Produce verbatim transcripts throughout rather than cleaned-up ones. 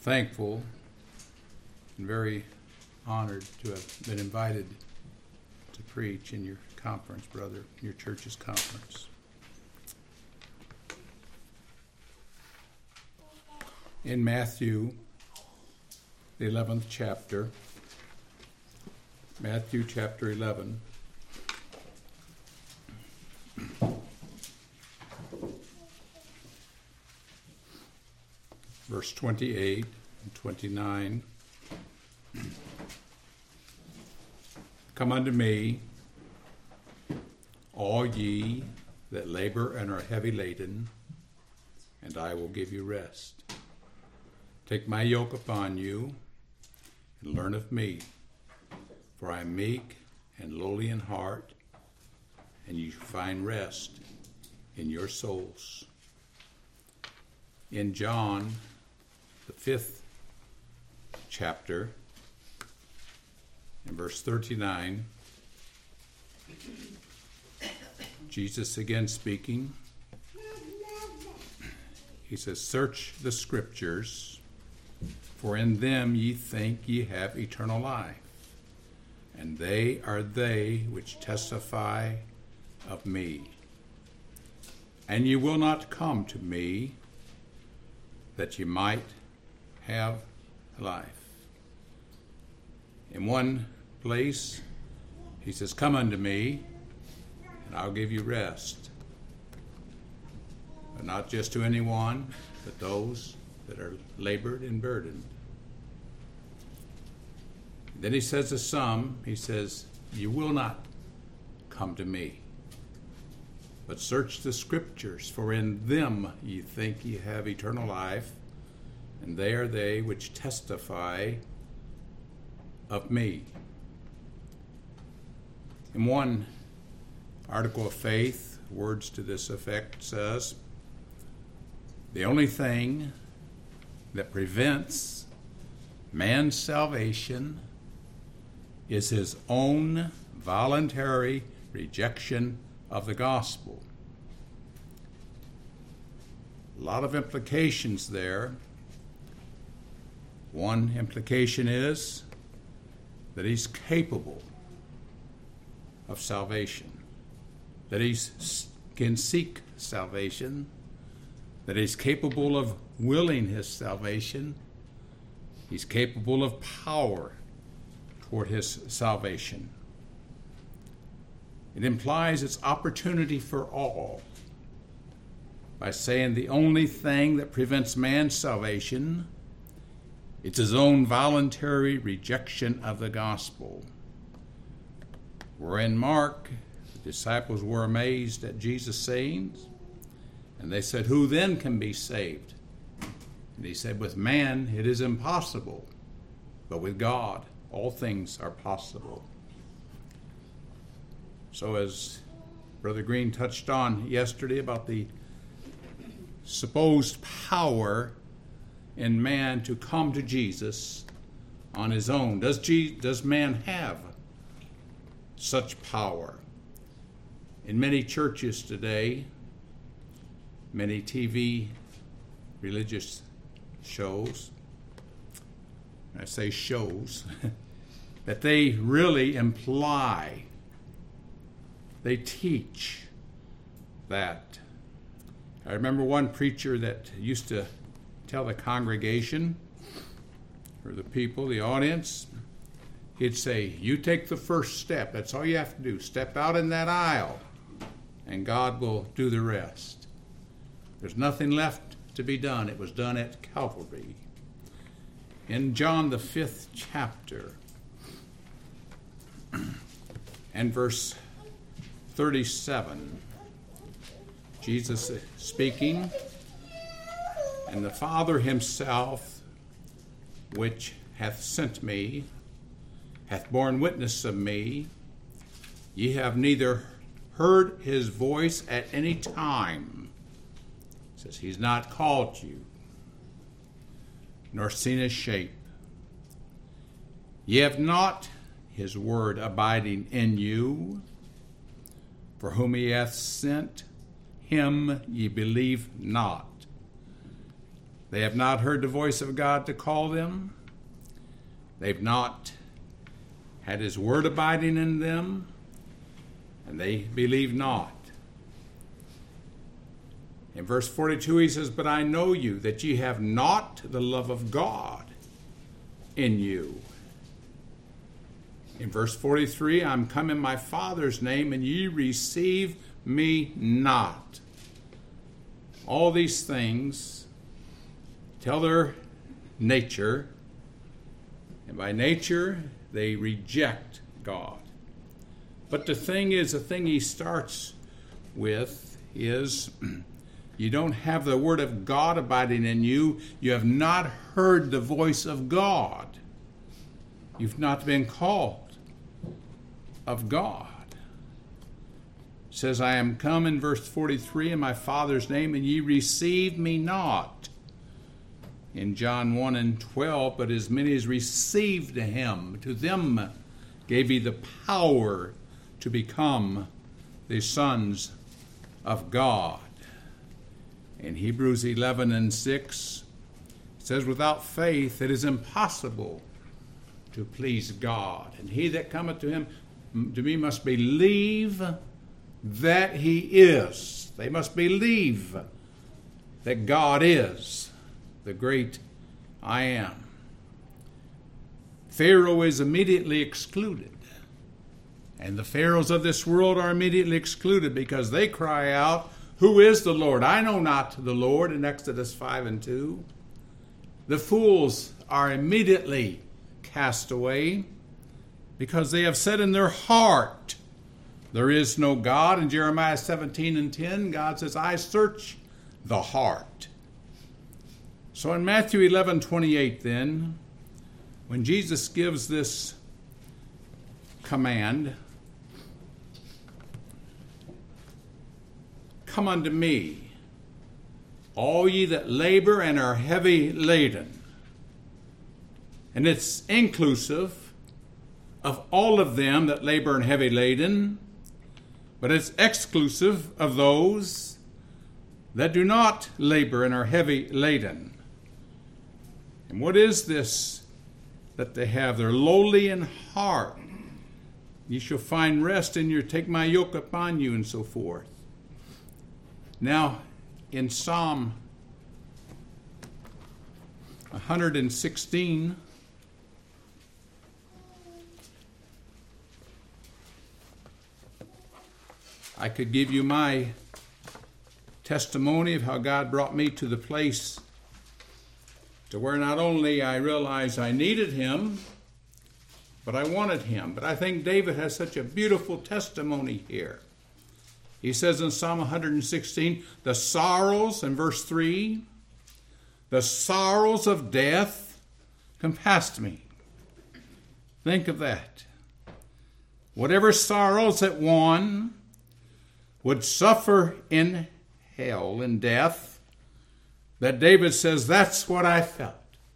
thankful and very honored to have been invited to preach in your conference, brother, your church's conference. In Matthew, the eleventh chapter, Matthew chapter eleven, verse twenty-eight and twenty-nine. Come unto me, all ye that labor and are heavy laden, and I will give you rest. Take my yoke upon you, and learn of me, for I am meek and lowly in heart, and you find rest in your souls. In John, the fifth chapter, in verse thirty-nine, Jesus again speaking, he says, "Search the scriptures, for in them ye think ye have eternal life, and they are they which testify of me. And ye will not come to me, that ye might have life." In one place, he says, "Come unto me, and I'll give you rest." But not just to anyone, but those that are labored and burdened. Then he says to some, he says, "You will not come to me, but search the scriptures, for in them ye think ye have eternal life, and they are they which testify of me." In one article of faith, words to this effect says, "The only thing that prevents man's salvation is his own voluntary rejection of the gospel." A lot of implications there. One implication is that he's capable of salvation, that he can seek salvation, that he's capable of willing his salvation, he's capable of power toward his salvation. It implies its opportunity for all by saying the only thing that prevents man's salvation, it's his own voluntary rejection of the gospel. Where in Mark, the disciples were amazed at Jesus' sayings, and they said, "Who then can be saved?" And he said, "With man it is impossible, but with God all things are possible." So as Brother Green touched on yesterday about the supposed power in man to come to Jesus on his own, does, Je- does man have such power? In many churches today, many T V religious shows, I say shows, that they really imply, they teach that. I remember one preacher that used to tell the congregation, or the people, the audience, he'd say, "You take the first step. That's all you have to do. Step out in that aisle, and God will do the rest." There's nothing left to be done. It was done at Calvary. In John, the fifth chapter, and verse thirty-seven, Jesus is speaking, "And the Father himself, which hath sent me, hath borne witness of me. Ye have neither heard his voice at any time," says he's not called you, "nor seen his shape. Ye have not his word abiding in you. For whom he hath sent, him ye believe not. They have not heard the voice of God to call them. They've not had his word abiding in them, and they believe not. In verse forty-two he says, "But I know you, that ye have not the love of God in you." In verse forty-three, "I'm come in my Father's name, and ye receive me not." All these things tell their nature, and by nature they reject God. But the thing is, the thing he starts with is, you don't have the word of God abiding in you. You have not heard the voice of God. You've not been called of God. It says, "I am come," in verse forty-three, "in my Father's name, and ye receive me not." In John one and twelve, "But as many as received him, to them gave he the power to become the sons of God." In Hebrews eleven and six, it says, "Without faith it is impossible to please God. And he that cometh to him, to me, must believe that he is." They must believe that God is the great I am. Pharaoh is immediately excluded. And the pharaohs of this world are immediately excluded because they cry out, "Who is the Lord? I know not the Lord," in Exodus five and two. The fools are immediately cast away because they have said in their heart, "There is no God." In Jeremiah seventeen and ten, God says, "I search the heart." So in Matthew eleven twenty-eight then, when Jesus gives this command, "Come unto me, all ye that labor and are heavy laden." And it's inclusive of all of them that labor and heavy laden, but it's exclusive of those that do not labor and are heavy laden. And what is this that they have? They're lowly in heart. "Ye shall find rest in your, take my yoke upon you," and so forth. Now, in Psalm one hundred sixteen, I could give you my testimony of how God brought me to the place to where not only I realized I needed him, but I wanted him. But I think David has such a beautiful testimony here. He says in Psalm one hundred sixteen, "The sorrows," in verse three, "the sorrows of death compassed me." Think of that. Whatever sorrows that one would suffer in hell, in death, that David says, that's what I felt.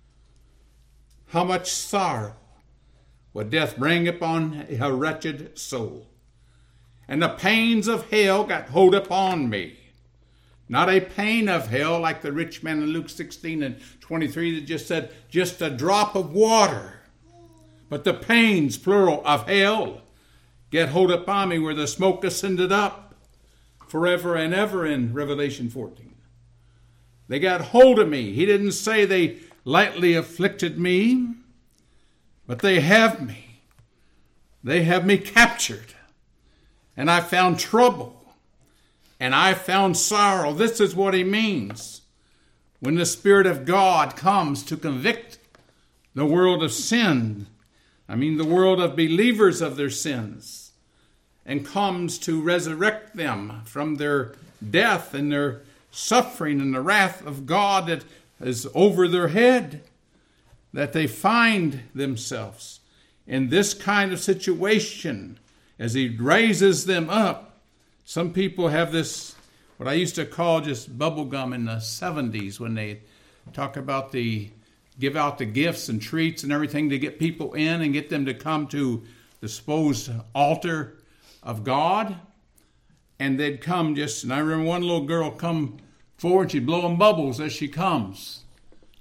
How much sorrow would death bring upon a wretched soul. And the pains of hell got hold upon me. Not a pain of hell like the rich man in Luke sixteen and twenty-three that just said, just a drop of water. But the pains, plural, of hell get hold upon me where the smoke ascended up forever and ever in Revelation fourteen. They got hold of me. He didn't say they lightly afflicted me, but they have me. They have me captured. And I found trouble. And I found sorrow. This is what he means when the Spirit of God comes to convict the world of sin. I mean the world of believers of their sins. And comes to resurrect them from their death and their suffering and the wrath of God that is over their head. That they find themselves in this kind of situation as he raises them up. Some people have this, what I used to call just bubblegum in the seventies when they talk about the, give out the gifts and treats and everything to get people in and get them to come to the supposed altar of God. And they'd come just, and I remember one little girl come forward, she'd blow them bubbles as she comes.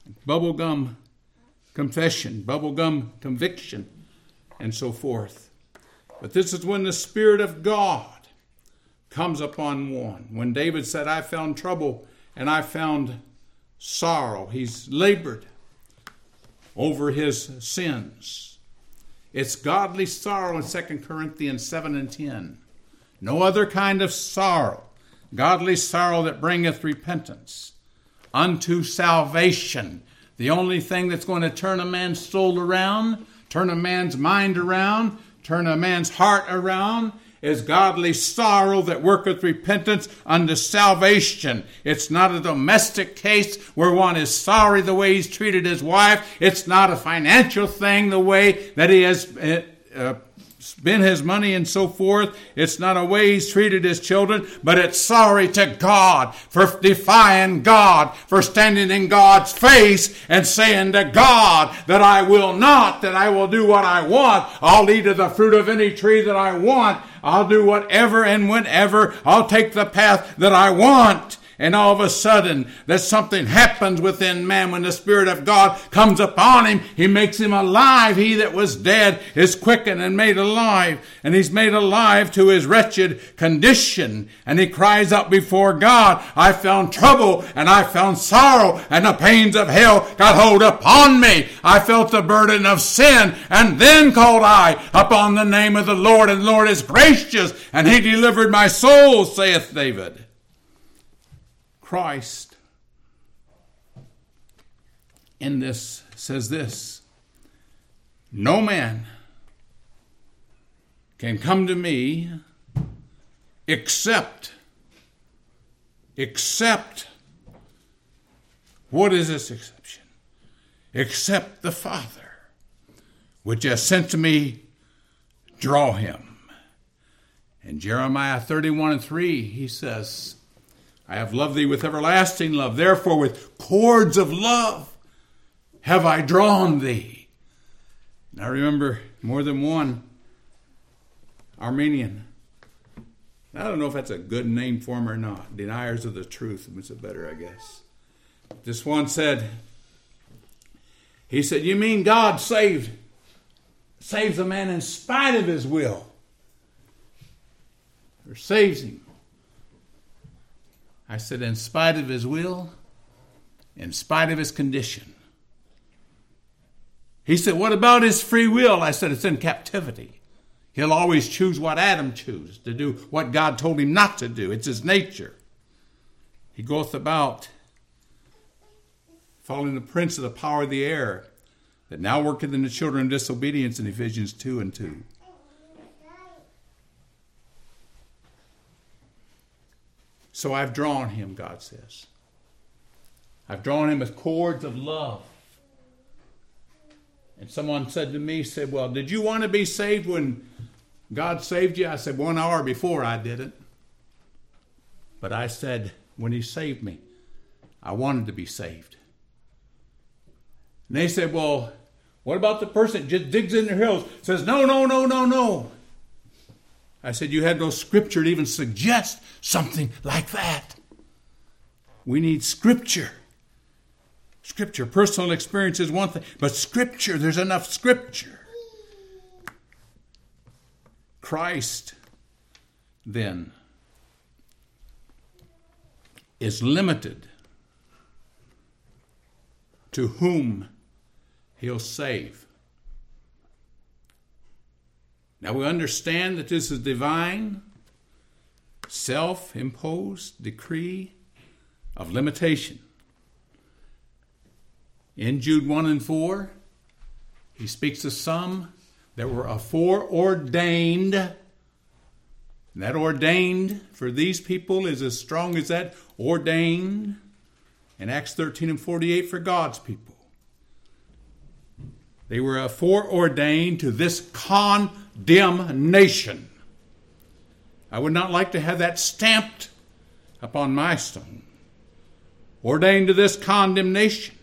bubblegum confession, bubblegum conviction, and so forth. But this is when the Spirit of God comes upon one. When David said, I found trouble and I found sorrow. He's labored over his sins. It's godly sorrow in Second Corinthians seven and ten. No other kind of sorrow. Godly sorrow that bringeth repentance unto salvation. The only thing that's going to turn a man's soul around, turn a man's mind around, turn a man's heart around, is godly sorrow that worketh repentance unto salvation. It's not a domestic case where one is sorry the way he's treated his wife. It's not a financial thing the way that he has uh, spent his money and so forth. It's not a way he's treated his children, but it's sorry to God for defying God, for standing in God's face and saying to God that I will not, that I will do what I want. I'll eat of the fruit of any tree that I want. I'll do whatever and whenever. I'll take the path that I want. And all of a sudden, that something happens within man when the Spirit of God comes upon him. He makes him alive. He that was dead is quickened and made alive. And he's made alive to his wretched condition. And he cries out before God, I found trouble and I found sorrow and the pains of hell got hold upon me. I felt the burden of sin, and then called I upon the name of the Lord, and the Lord is gracious, and he delivered my soul, saith David. Christ in this says this, no man can come to me except, except, what is this exception? Except the Father, which has sent to me, draw him. In Jeremiah thirty-one and three, he says, I have loved thee with everlasting love. Therefore, with cords of love have I drawn thee. And I remember more than one Armenian. I don't know if that's a good name for him or not. Deniers of the truth. It's a better, I guess. This one said, he said, you mean God saved, saves a man in spite of his will? Or saves him? I said, in spite of his will, in spite of his condition. He said, what about his free will? I said, it's in captivity. He'll always choose what Adam chose, to do what God told him not to do. It's his nature. He goeth about following the prince of the power of the air, that now worketh in the children of disobedience in Ephesians two and two. So I've drawn him, God says. I've drawn him with cords of love. And someone said to me, said, well, did you want to be saved when God saved you? I said, one hour before I didn't. But I said, when he saved me, I wanted to be saved. And they said, well, what about the person that just digs in their heels, says, no, no, no, no, no. I said, you had no scripture to even suggest something like that. We need scripture. Scripture, personal experience is one thing, but scripture, there's enough scripture. Christ, then, is limited to whom he'll save. Now we understand that this is divine, self-imposed decree of limitation. In Jude one and four, he speaks of some that were aforeordained. And that ordained for these people is as strong as that ordained in Acts thirteen and forty-eight for God's people. They were foreordained to this condemnation. I would not like to have that stamped upon my stone. Ordained to this condemnation.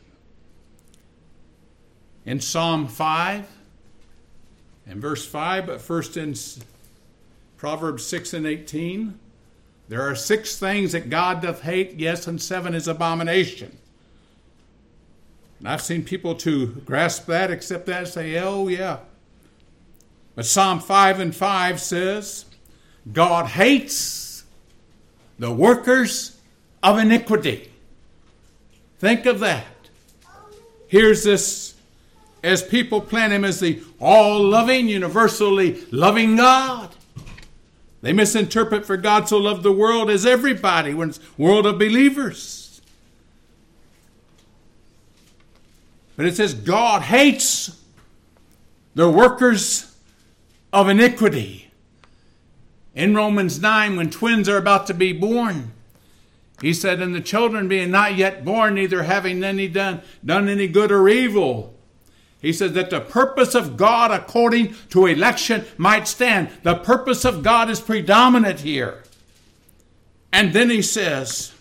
In Psalm five and verse five, but first in Proverbs six and eighteen, there are six things that God doth hate, yes, and seven is abomination. And I've seen people to grasp that, accept that, and say, oh yeah. But Psalm five and five says, God hates the workers of iniquity. Think of that. Here's this, as people plant him as the all-loving, universally loving God. They misinterpret for God so loved the world as everybody, when it's a world of believers. But it says God hates the workers of iniquity. In Romans nine, when twins are about to be born, he said, and the children being not yet born, neither having any done, done any good or evil, he said that the purpose of God according to election might stand. The purpose of God is predominant here. And then he says,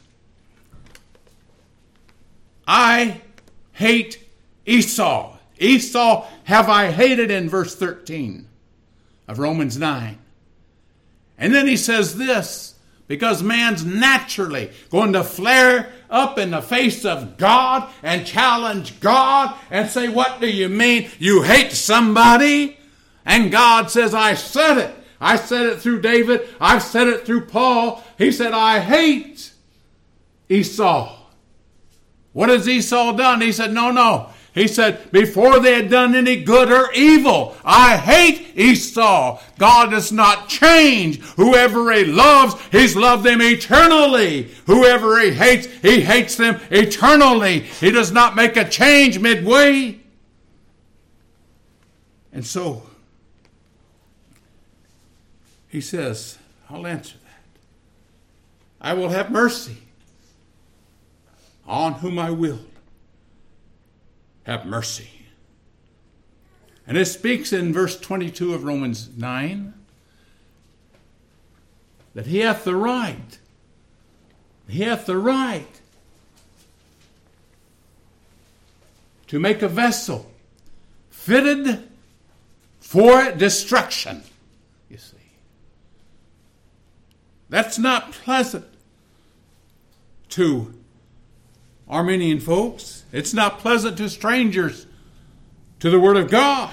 I hate Esau. Esau have I hated, in verse thirteen of Romans nine. And then he says this, because man's naturally going to flare up in the face of God and challenge God and say, what do you mean you hate somebody? And God says, I said it. I said it through David. I've said it through Paul. He said, I hate Esau. What has Esau done? He said, no, no. He said, before they had done any good or evil, I hate Esau. God does not change. Whoever he loves, he's loved them eternally. Whoever he hates, he hates them eternally. He does not make a change midway. And so, he says, I'll answer that. I will have mercy on whom I will have mercy. And it speaks in verse twenty-two of Romans nine that he hath the right, he hath the right to make a vessel fitted for destruction. You see, that's not pleasant to Arminian folks. It's not pleasant to strangers to the Word of God.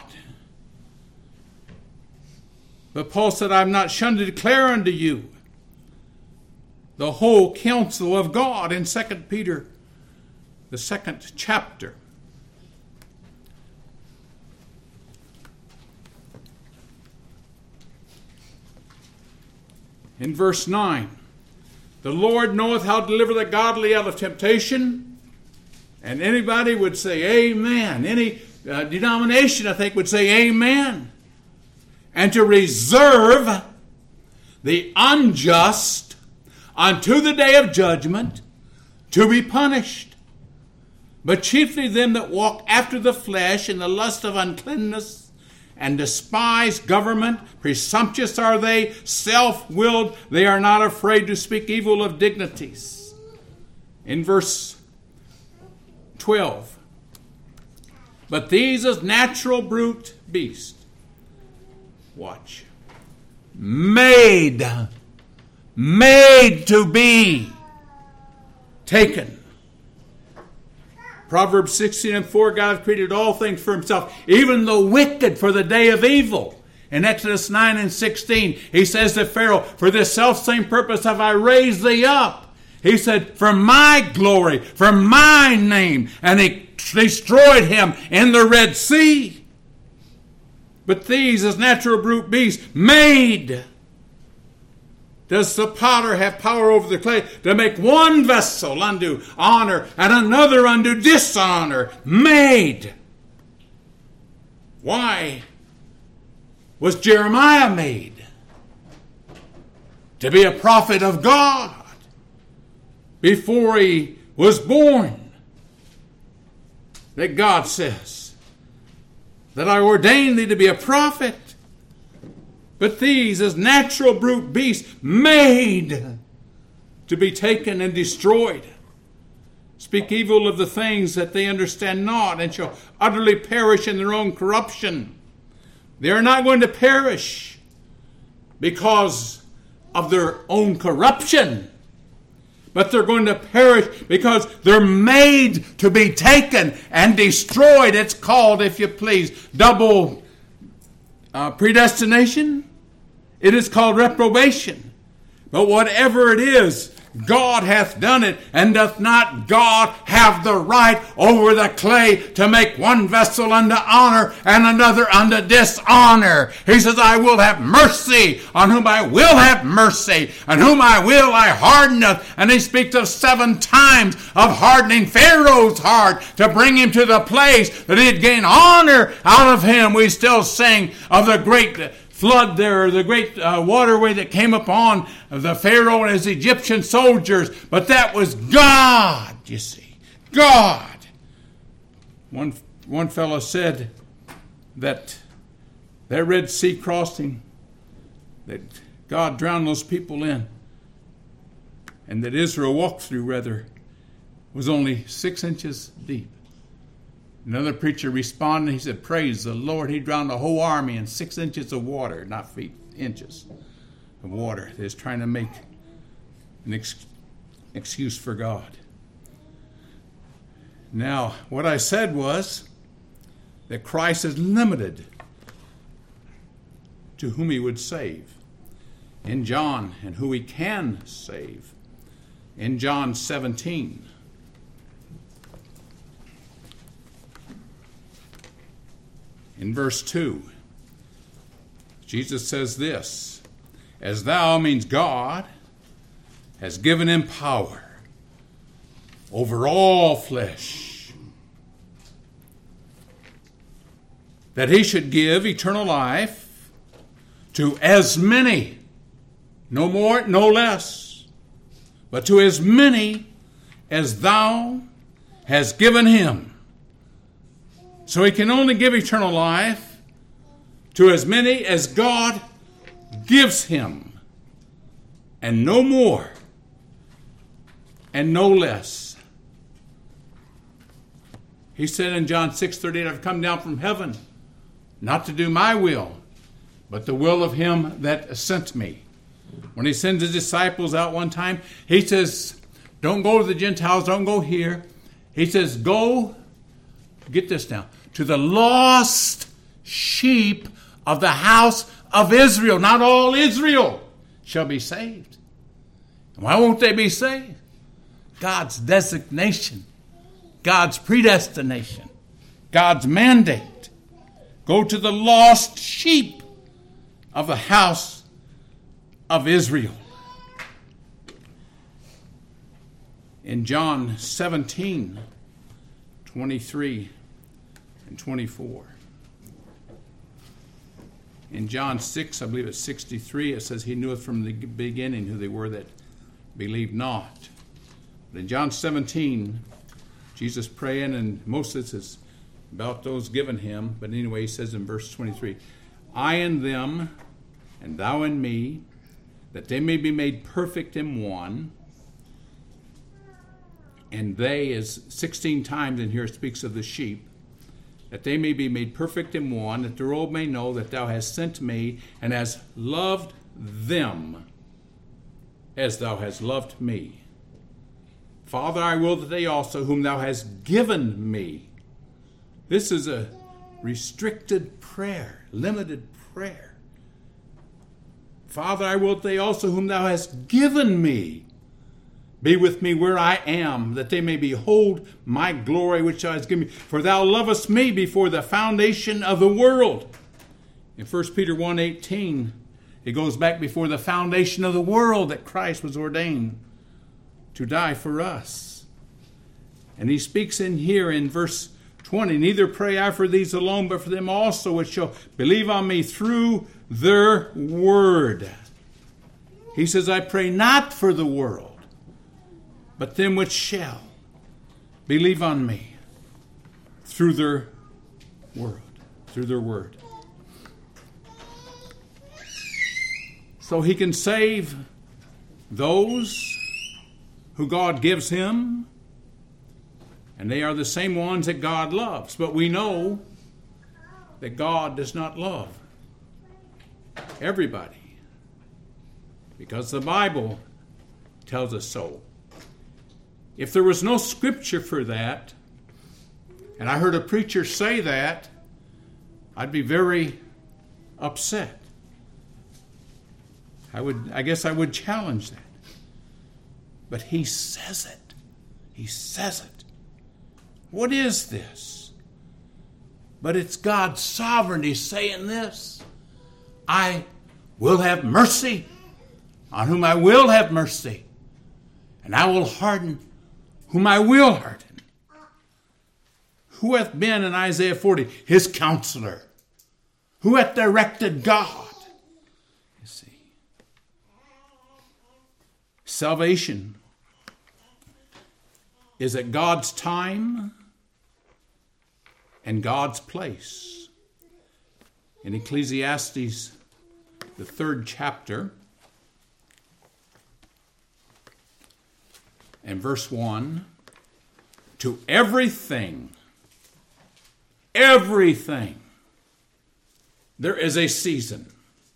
But Paul said, I am not shunned to declare unto you the whole counsel of God, in Second Peter, the second chapter. In verse nine, the Lord knoweth how to deliver the godly out of temptation. And anybody would say amen. Any uh, denomination, I think, would say amen. And to reserve the unjust unto the day of judgment, to be punished. But chiefly them that walk after the flesh in the lust of uncleanness, and despise government. Presumptuous are they, self-willed. They are not afraid to speak evil of dignities. In verse twelve, but these as natural brute beast, watch, made, made to be taken. Proverbs sixteen and four, God has created all things for himself, even the wicked for the day of evil. In Exodus nine and sixteen, he says to Pharaoh, for this selfsame purpose have I raised thee up. He said, for my glory, for my name. And he destroyed him in the Red Sea. But these, as natural brute beasts, made. Does the potter have power over the clay to make one vessel unto honor and another unto dishonor? Made. Why was Jeremiah made? To be a prophet of God. Before he was born, that God says that I ordained thee to be a prophet. But these, as natural brute beasts, made to be taken and destroyed, speak evil of the things that they understand not, and shall utterly perish in their own corruption. They are not going to perish because of their own corruption, but they're going to perish because they're made to be taken and destroyed. It's called, if you please, double uh, predestination. It is called reprobation. But whatever it is, God hath done it, and doth not God have the right over the clay to make one vessel unto honor and another unto dishonor? He says, I will have mercy on whom I will have mercy, and whom I will I hardeneth. And he speaks of seven times of hardening Pharaoh's heart to bring him to the place that he'd gain honor out of him. We still sing of the great flood there, the great uh, waterway that came upon the Pharaoh and his Egyptian soldiers. But that was God, you see. God. One, one fellow said that that Red Sea crossing, that God drowned those people in, and that Israel walked through, rather, was only six inches deep. Another preacher responded, he said, praise the Lord, he drowned a whole army in six inches of water, not feet, inches of water. They're trying to make an ex- excuse for God. Now, what I said was that Christ is limited to whom he would save in John, and who he can save in John seventeen. In verse two, Jesus says this, as thou means God has given him power over all flesh, that he should give eternal life to as many, no more, no less, but to as many as thou hast given him. So he can only give eternal life to as many as God gives him, and no more and no less. He said in John six thirty-eight, I've come down from heaven not to do my will, but the will of him that sent me. When he sends his disciples out one time, he says, don't go to the Gentiles, don't go here. He says, go, get this now, to the lost sheep of the house of Israel. Not all Israel shall be saved. Why won't they be saved? God's designation, God's predestination, God's mandate. Go to the lost sheep of the house of Israel. In John seventeen, twenty-three and twenty-four. In John six, I believe it's sixty-three, it says he knew it from the beginning who they were that believed not. But in John seventeen, Jesus praying, and most of this is about those given him. But anyway, he says in verse twenty-three, I and them, and thou and me, that they may be made perfect in one. And they is sixteen times in here speaks of the sheep, that they may be made perfect in one, that the world may know that thou hast sent me, and hast loved them as thou hast loved me. Father, I will that they also, whom thou hast given me. This is a restricted prayer, limited prayer. Father, I will that they also, whom thou hast given me, be with me where I am, that they may behold my glory which thou hast given me. For thou lovest me before the foundation of the world. In First Peter one eighteen, it goes back before the foundation of the world that Christ was ordained to die for us. And he speaks in here in verse twenty, neither pray I for these alone, but for them also which shall believe on me through their word. He says, I pray not for the world, but them which shall believe on me through their word, through their word. So he can save those who God gives him, and they are the same ones that God loves. But we know that God does not love everybody, because the Bible tells us so. If there was no scripture for that, and I heard a preacher say that, I'd be very upset. I would, I guess I would challenge that. But he says it. He says it. What is this? But it's God's sovereignty saying this. I will have mercy on whom I will have mercy, and I will harden whom I will harden. Who hath been in Isaiah forty? His counselor. Who hath directed God? You see. Salvation is at God's time and God's place. In Ecclesiastes, the third chapter, and verse one, to everything, everything, there is a season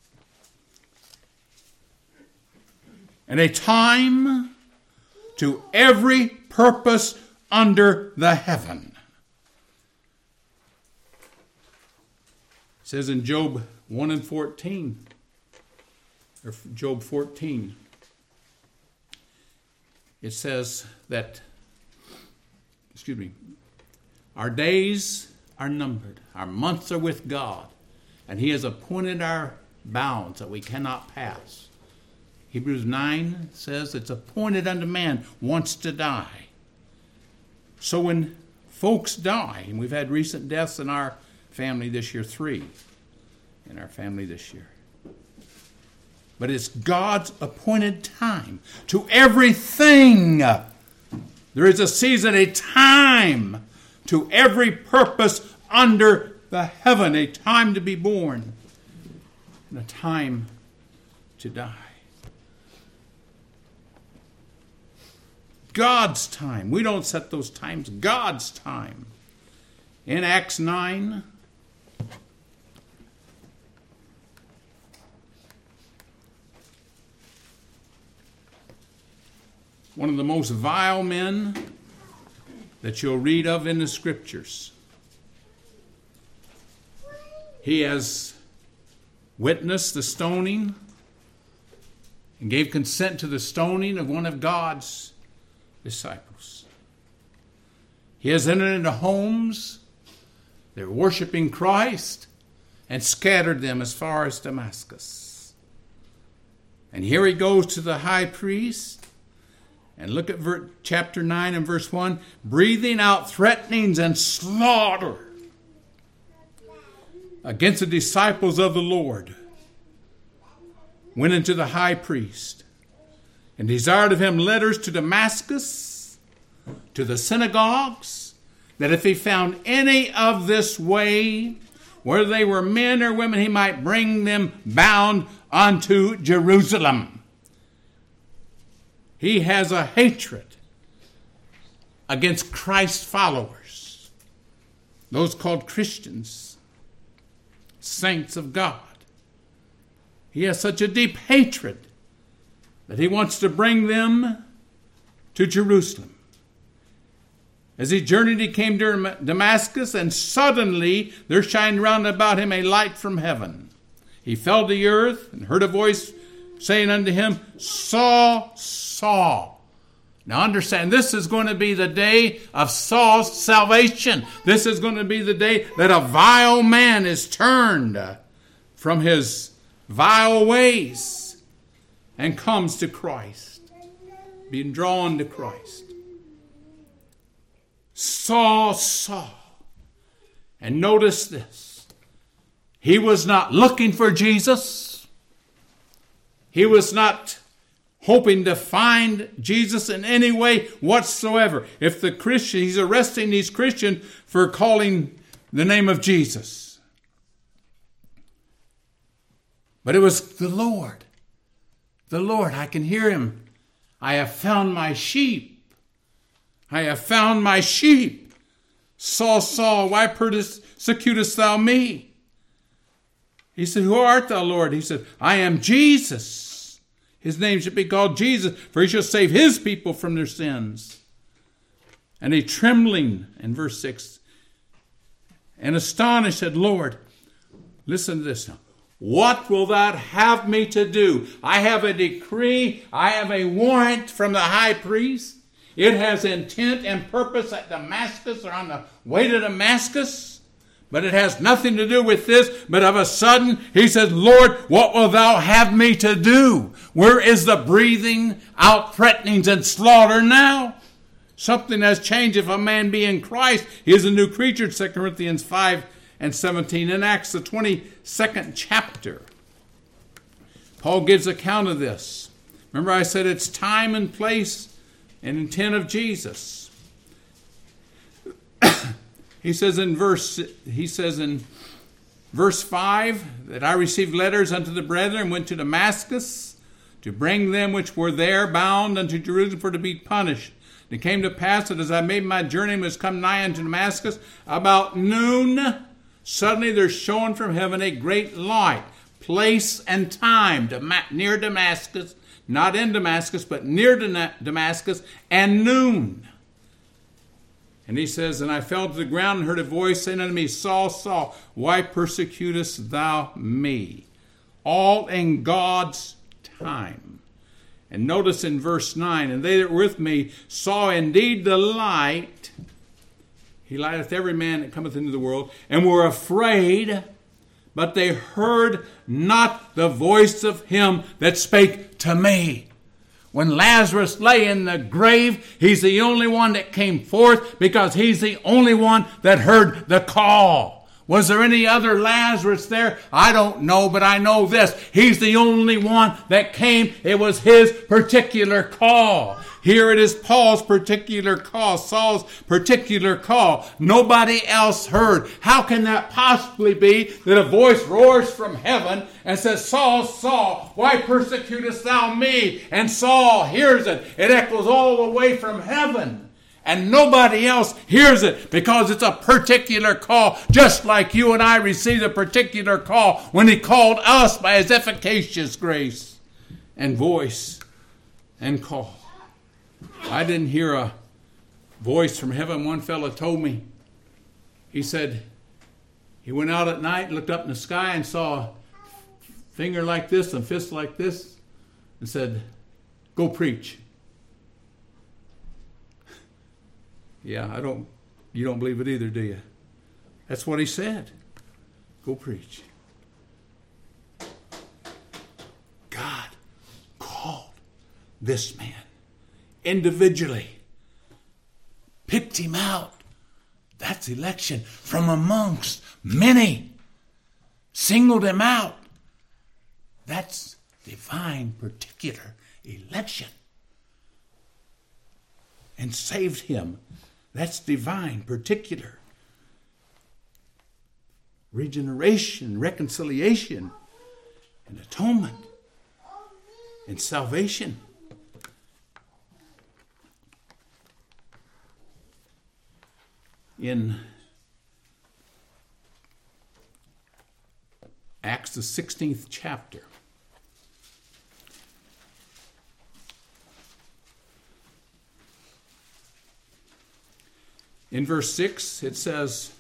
and a time to every purpose under the heaven. It says in Job one and fourteen, or Job fourteen, it says that, excuse me, our days are numbered, our months are with God, and he has appointed our bounds that we cannot pass. Hebrews nine says it's appointed unto man once to die. So when folks die, and we've had recent deaths in our family this year, three in our family this year. But it's God's appointed time to everything. There is a season, a time to every purpose under the heaven, a time to be born and a time to die. God's time. We don't set those times. God's time. In Acts nine, one of the most vile men that you'll read of in the scriptures. He has witnessed the stoning and gave consent to the stoning of one of God's disciples. He has entered into homes, they're worshiping Christ, and scattered them as far as Damascus. And here he goes to the high priest, and look at ver- chapter nine and verse one, breathing out threatenings and slaughter against the disciples of the Lord. Went into the high priest and desired of him letters to Damascus, to the synagogues, that if he found any of this way, whether they were men or women, he might bring them bound unto Jerusalem. He has a hatred against Christ's followers, those called Christians, saints of God. He has such a deep hatred that he wants to bring them to Jerusalem. As he journeyed, he came to Damascus, and suddenly there shined round about him a light from heaven. He fell to the earth and heard a voice saying unto him, Saul, Saul. Now understand, this is going to be the day of Saul's salvation. This is going to be the day that a vile man is turned from his vile ways and comes to Christ, being drawn to Christ. Saul, Saul. And notice this. He was not looking for Jesus. He was not hoping to find Jesus in any way whatsoever. If the Christian, he's arresting these Christians for calling the name of Jesus. But it was the Lord. The Lord, I can hear him. I have found my sheep. I have found my sheep. Saul, Saul, why persecutest thou me? He said, who art thou, Lord? He said, I am Jesus. His name should be called Jesus, for he shall save his people from their sins. And he trembling, in verse six, and astonished said, Lord, listen to this now. What will thou have me to do? I have a decree. I have a warrant from the high priest. It has intent and purpose at Damascus or on the way to Damascus. But it has nothing to do with this. But of a sudden, he says, Lord, what will thou have me to do? Where is the breathing out threatenings and slaughter now? Something has changed. If a man be in Christ, he is a new creature. Second Corinthians five and seventeen. In Acts, the twenty-second chapter, Paul gives account of this. Remember I said it's time and place and intent of Jesus. He says in verse, he says in verse five that I received letters unto the brethren and went to Damascus to bring them which were there bound unto Jerusalem for to be punished. And it came to pass that as I made my journey and was come nigh unto Damascus, about noon, suddenly there shone from heaven a great light, place and time, near Damascus, not in Damascus, but near Damascus, and noon. And he says, and I fell to the ground and heard a voice saying unto me, Saul, Saul, why persecutest thou me? All in God's time. And notice in verse nine, and they that were with me saw indeed the light. He lighteth every man that cometh into the world, and were afraid, but they heard not the voice of him that spake to me. When Lazarus lay in the grave, he's the only one that came forth because he's the only one that heard the call. Was there any other Lazarus there? I don't know, but I know this. He's the only one that came. It was his particular call. Here it is Paul's particular call, Saul's particular call. Nobody else heard. How can that possibly be that a voice roars from heaven and says, Saul, Saul, why persecutest thou me? And Saul hears it. It echoes all the way from heaven. And nobody else hears it because it's a particular call, just like you and I received a particular call when he called us by his efficacious grace and voice and call. I didn't hear a voice from heaven. One fellow told me, he said, he went out at night, looked up in the sky and saw a finger like this and fist like this and said, go preach. Yeah, I don't, you don't believe it either, do you? That's what he said. Go preach. God called this man individually, picked him out. That's election from amongst many. Singled him out. That's divine particular election. And saved him. That's divine, particular. Regeneration, reconciliation, and atonement, and salvation. In Acts, the sixteenth chapter, in verse six, it says,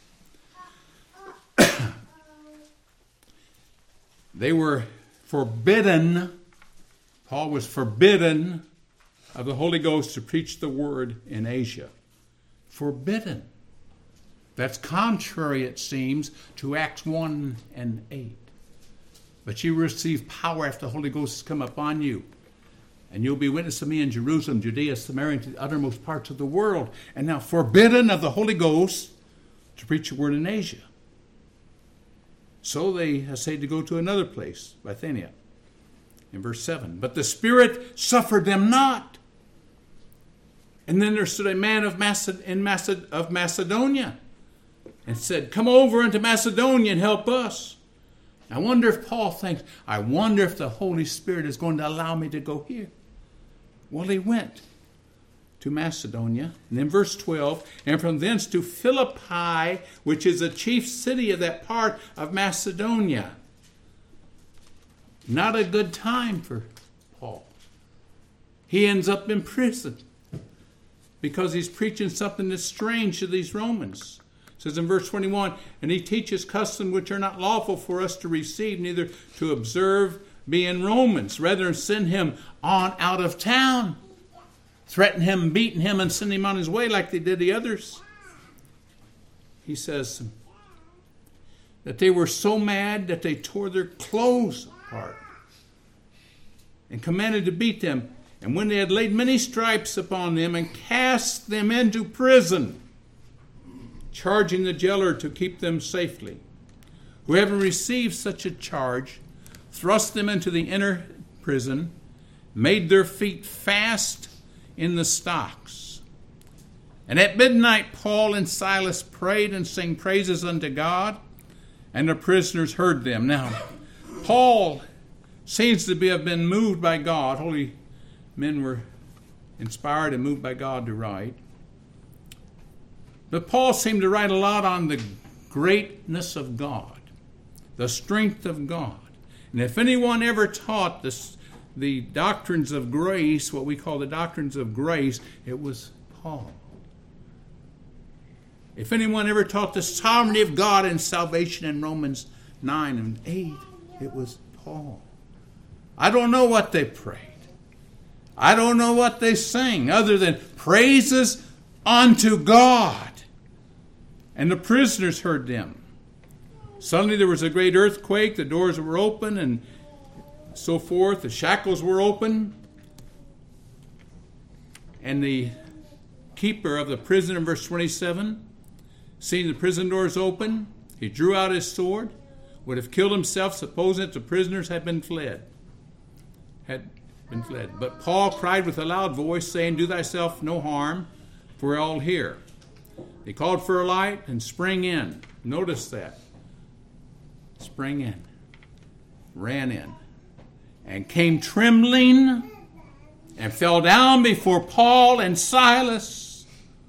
they were forbidden, Paul was forbidden of the Holy Ghost to preach the word in Asia. Forbidden. That's contrary, it seems, to Acts one and eight. But you receive power after the Holy Ghost has come upon you. And you'll be witness of me in Jerusalem, Judea, Samaria, and to the uttermost parts of the world. And now forbidden of the Holy Ghost to preach the word in Asia. So they essayed to go to another place, Bithynia, in verse seven. But the Spirit suffered them not. And then there stood a man of, Maced- in Maced- of Macedonia and said, come over into Macedonia and help us. I wonder if Paul thinks, I wonder if the Holy Spirit is going to allow me to go here. Well, he went to Macedonia. And then verse twelve, and from thence to Philippi, which is the chief city of that part of Macedonia. Not a good time for Paul. He ends up in prison. because he's preaching something that's strange to these Romans. It says in verse twenty-one, and he teaches customs which are not lawful for us to receive, neither to observe, being Romans. Rather send him on out of town. Threaten him, beaten him, and send him on his way like they did the others. He says that they were so mad that they tore their clothes apart and commanded to beat them. And when they had laid many stripes upon them and cast them into prison, charging the jailer to keep them safely, who having received such a charge, thrust them into the inner prison, made their feet fast in the stocks. And at midnight Paul and Silas prayed and sang praises unto God, and the prisoners heard them. Now, Paul seems to be, have been moved by God. Holy men were inspired and moved by God to write. But Paul seemed to write a lot on the greatness of God, the strength of God. And if anyone ever taught this, the doctrines of grace, what we call the doctrines of grace, it was Paul. If anyone ever taught the sovereignty of God and salvation in Romans nine and eight, it was Paul. I don't know what they prayed. I don't know what they sang other than praises unto God. And the prisoners heard them. Suddenly there was a great earthquake. The doors were open and so forth. The shackles were open. And the keeper of the prison in verse twenty-seven, seeing the prison doors open, he drew out his sword, would have killed himself, supposing that the prisoners had been fled. Had been fled. But Paul cried with a loud voice, saying, do thyself no harm, for we're all here. He called for a light and sprang in. Notice that. Sprang in. Ran in. And came trembling and fell down before Paul and Silas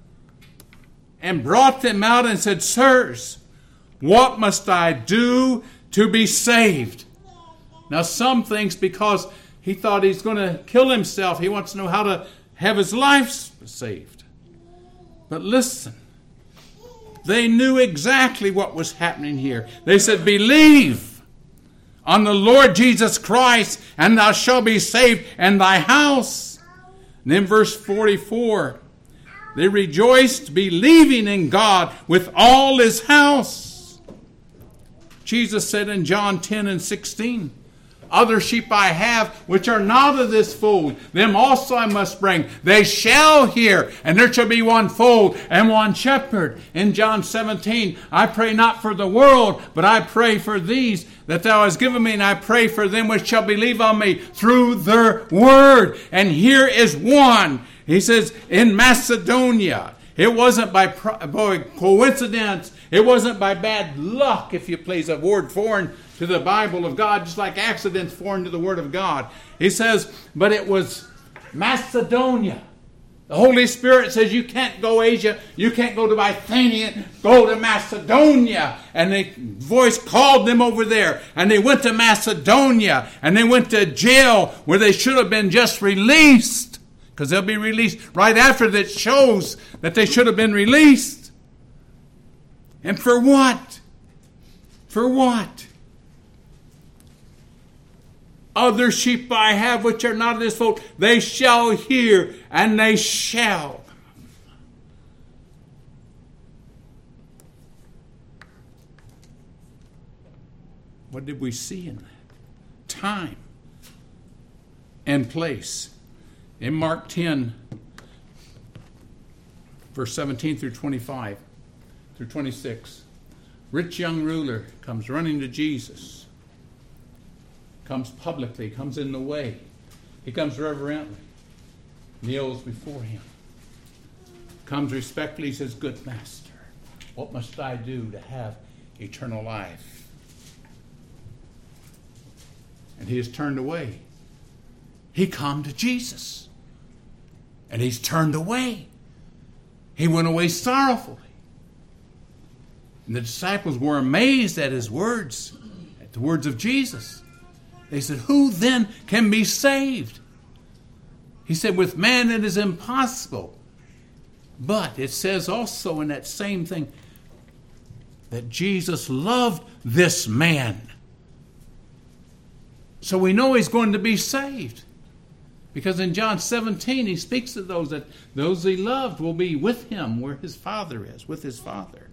and brought them out and said, sirs, what must I do to be saved? Now some thinks because he thought he's going to kill himself, he wants to know how to have his life saved. But listen. They knew exactly what was happening here. They said, believe on the Lord Jesus Christ, and thou shalt be saved and thy house. And then verse forty-four, they rejoiced, believing in God with all his house. Jesus said in John ten and sixteen, other sheep I have, which are not of this fold, them also I must bring. They shall hear, and there shall be one fold and one shepherd. In John seventeen, I pray not for the world, but I pray for these that thou hast given me, and I pray for them which shall believe on me through their word. And here is one. He says, in Macedonia. It wasn't by, by coincidence. It wasn't by bad luck, if you please, a word foreign to the Bible of God, just like accidents foreign to the Word of God. He says, but it was Macedonia. The Holy Spirit says you can't go Asia, you can't go to Bithynia, go to Macedonia. And the voice called them over there. And they went to Macedonia. And they went to jail where they should have been just released. Because they'll be released right after that shows that they should have been released. And for what? For what? Other sheep I have which are not of this fold, they shall hear and they shall. What did we see in that? Time and place. In Mark ten, verse seventeen through twenty-five, through twenty-six, rich young ruler comes running to Jesus. Comes publicly, comes in the way. He comes reverently, kneels before him. Comes respectfully, he says, good master, what must I do to have eternal life? And he is turned away. He come to Jesus. And he's turned away. He went away sorrowfully. And the disciples were amazed at his words, at the words of Jesus. They said, who then can be saved? He said, with man it is impossible. But it says also in that same thing that Jesus loved this man. So we know he's going to be saved. Because in John seventeen, he speaks to those that those he loved will be with him where his Father is, with his Father.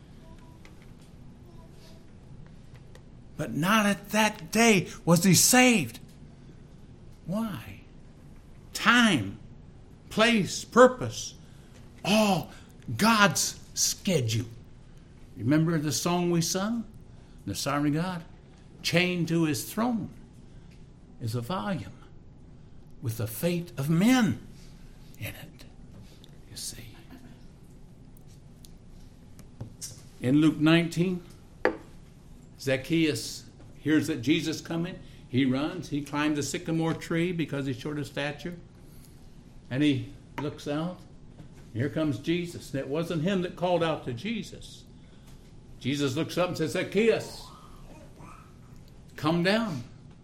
But not at that day was he saved. Why? Time, place, purpose, all God's schedule. Remember the song we sung? The Psalm of God? Chained to his throne is a volume with the fate of men in it, you see. In Luke nineteen, Zacchaeus hears that Jesus coming. He runs. He climbs a sycamore tree because he's short of stature. And he looks out. Here comes Jesus. And it wasn't him that called out to Jesus. Jesus looks up and says, Zacchaeus, come down.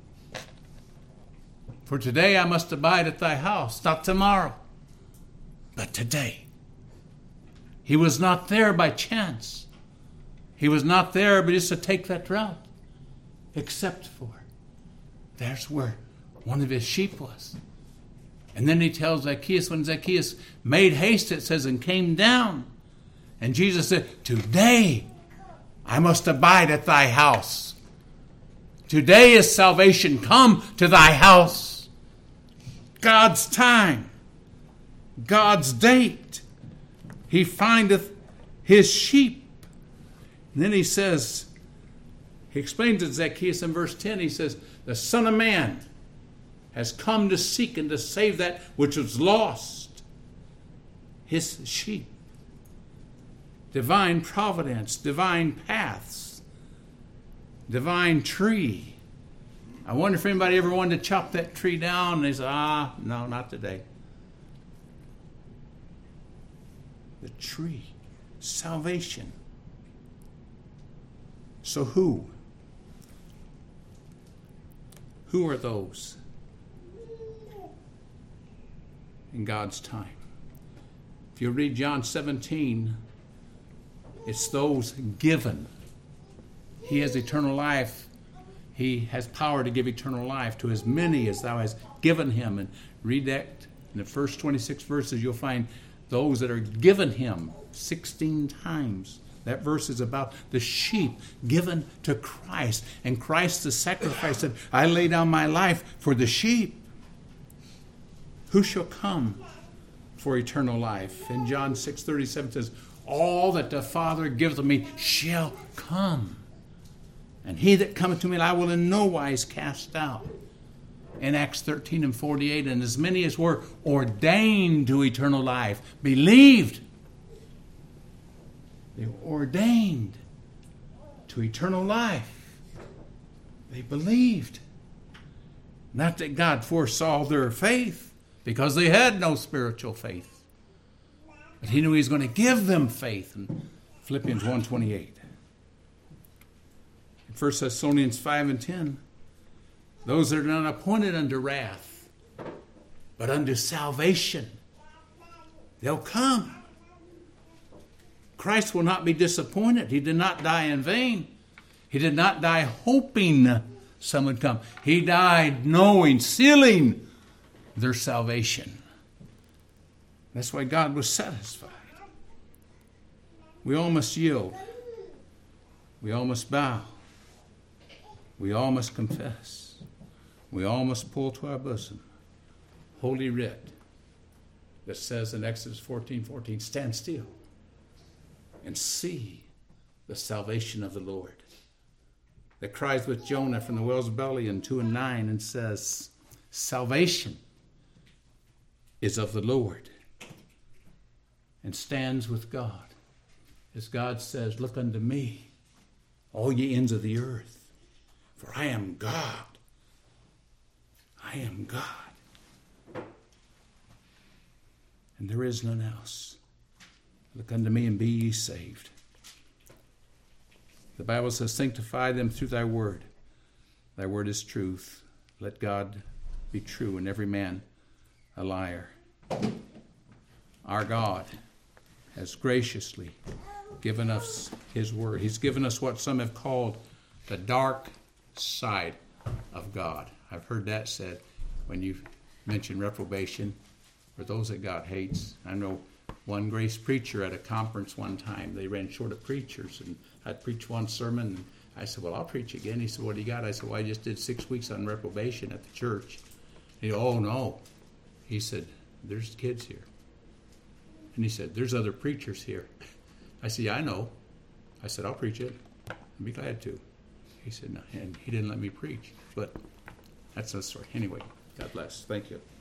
For today I must abide at thy house. Not tomorrow, but today. He was not there by chance. He was not there but just to take that route. Except for, there's where one of his sheep was. And then he tells Zacchaeus, when Zacchaeus made haste, it says, and came down. And Jesus said, today I must abide at thy house. Today is salvation come to thy house. God's time. God's date. He findeth his sheep. And then he says, he explains to Zacchaeus in verse ten, he says, the Son of Man has come to seek and to save that which was lost. His sheep. Divine providence, divine paths, divine tree. I wonder if anybody ever wanted to chop that tree down and they said, ah, no, not today. The tree, salvation. So who? Who are those in God's time? If you read John seventeen, it's those given. He has eternal life. He has power to give eternal life to as many as thou hast given him. And read that in the first twenty-six verses, you'll find those that are given him sixteen times. That verse is about the sheep given to Christ. And Christ the sacrifice said, I lay down my life for the sheep. Who shall come for eternal life? In John six thirty-seven says, all that the Father giveth me shall come. And he that cometh to me, I will in no wise cast out. In Acts thirteen and forty-eight, and as many as were ordained to eternal life, believed. They were ordained to eternal life. They believed. Not that God foresaw their faith, because they had no spiritual faith. But he knew he was going to give them faith in Philippians one twenty-eight. In First Thessalonians five and ten, those that are not appointed unto wrath, but unto salvation, they'll come. Christ will not be disappointed. He did not die in vain. He did not die hoping some would come. He died knowing, sealing their salvation. That's why God was satisfied. We all must yield. We all must bow. We all must confess. We all must pull to our bosom Holy Writ that says in Exodus fourteen fourteen, stand still and see the salvation of the Lord. That cries with Jonah from the whale's belly in two and nine and says, salvation is of the Lord, and stands with God. As God says, look unto me, all ye ends of the earth, for I am God. I am God. And there is none else. Look unto me and be ye saved. The Bible says, sanctify them through thy word. Thy word is truth. Let God be true and every man a liar. Our God has graciously given us his word. He's given us what some have called the dark side of God. I've heard that said when you mention reprobation, or those that God hates. I know one grace preacher at a conference one time, they ran short of preachers, and I'd preach one sermon, and I said, well, I'll preach again. He said, what do you got? I said, well, I just did six weeks on reprobation at the church. He said, oh, no. He said, there's kids here. And he said, there's other preachers here. I said, yeah, I know. I said, I'll preach it. I'd be glad to. He said, no. And he didn't let me preach. But that's another story. Anyway, God bless. Thank you.